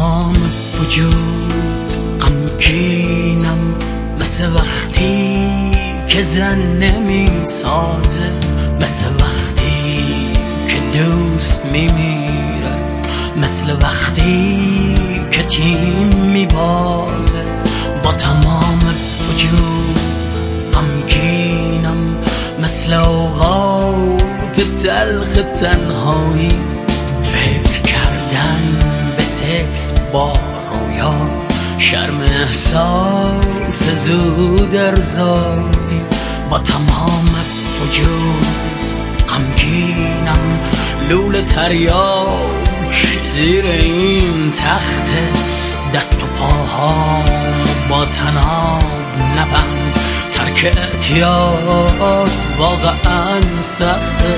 تمام وجود غمگینم، مثل وقتی که زن نمی سازه، مثل وقتی که دوست میمیره، مثل وقتی که تیم میبازه. با تمام وجود غمگینم، مثل اوقات تلخ تنهایی، فکر کردن به سکس با رویا، شرم احساس زود ارزایی. با تمام وجود غمگینم، لوله تریاک زیر این تخته، دست و پاهام با تناب نبند، ترک اعتیاد واقعا سخته.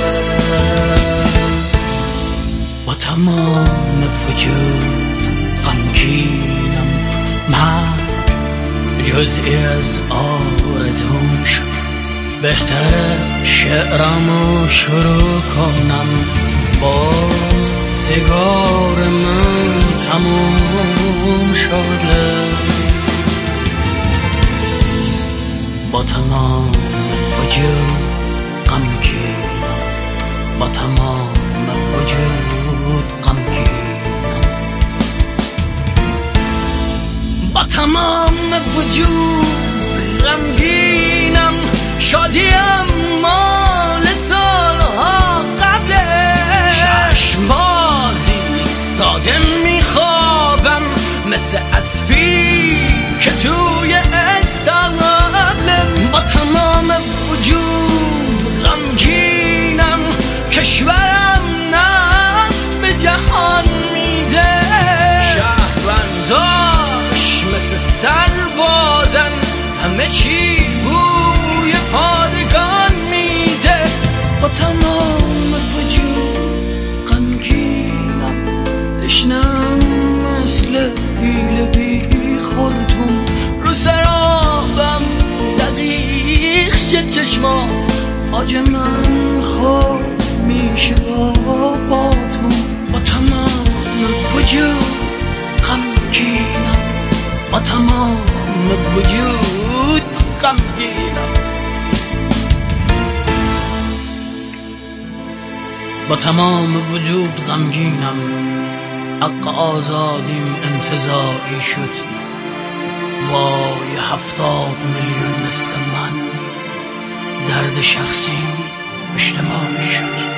با تمام وجود غمگینم، مرگ جزئی از آرزوم شد. بهتره شعرمو شروع کنم، با سیگار من تموم شده. با تمام وجود غمگینم، با تمام وجود غمگینم، با تمام وجود غمگینم. شادیم مال سالها قبله، چشم بازی ساده میخوابم، مثل عطبی که توی استقبله. با تمام وجود غمگینم، کشورم نفت به جهان میده، شهرونداش مثل سربازن، همه چی بوی پادگان میده. با تمام وجود غمگینم، تشنم مثل فیل بی خورتون، رو سرابم دقیق شه چشما، آج من خواب میشه با تو. با تمام وجود غمگینم، با تمام وجود غمگینم، با تمام وجود غمگینم. حق آزادیم انتزاعی شد، وای 70 میلیون مثل من، درد شخصی اجتماعی شد.